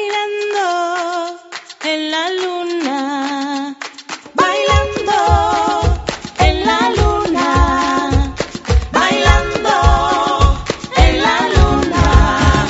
bailando en la luna, bailando en la luna, bailando en la luna.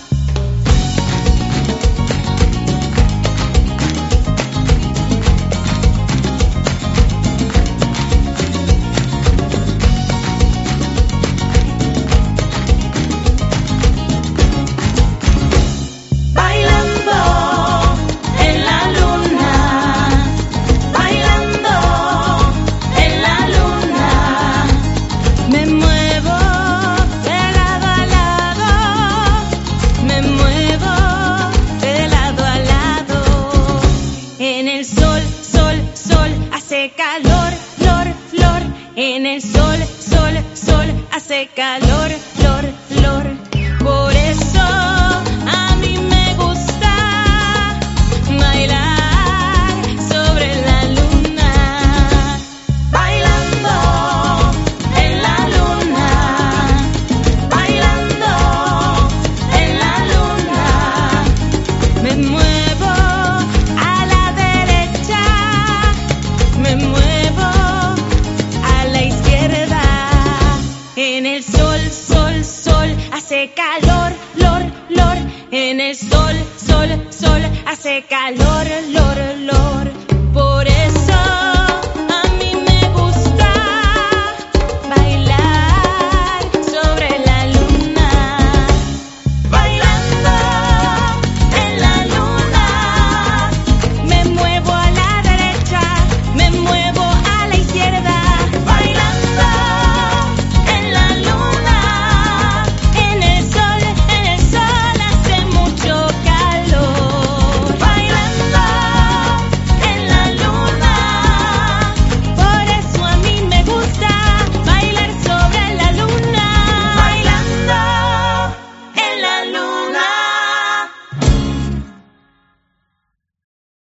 Hace calor, flor, flor, en el sol, sol, sol, hace calor, flor, flor. Por eso a mí me gusta bailar sobre la luna, bailando en la luna, bailando en la luna. Me muevo a la derecha, me muevo a la izquierda, en el sol, sol, sol, hace calor, lor, lor, en el sol, sol, sol, hace calor, lor, lor.